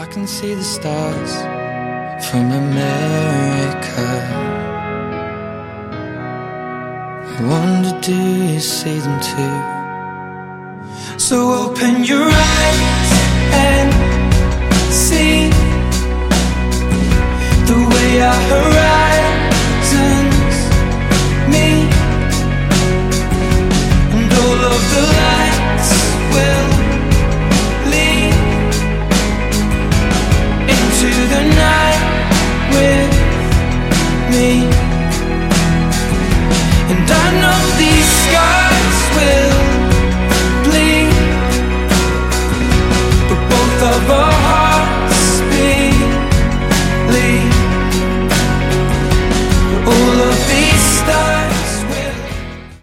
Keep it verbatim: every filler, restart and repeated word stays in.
I can see the stars from America. I wonder, do you see them too? So open your eyes,